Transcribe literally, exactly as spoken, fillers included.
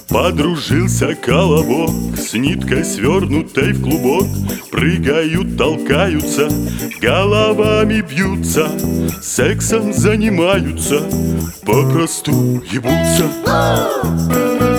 Подружился колобок с ниткой, свернутой в клубок. Прыгают, толкаются, головами бьются, сексом занимаются, попросту ебутся.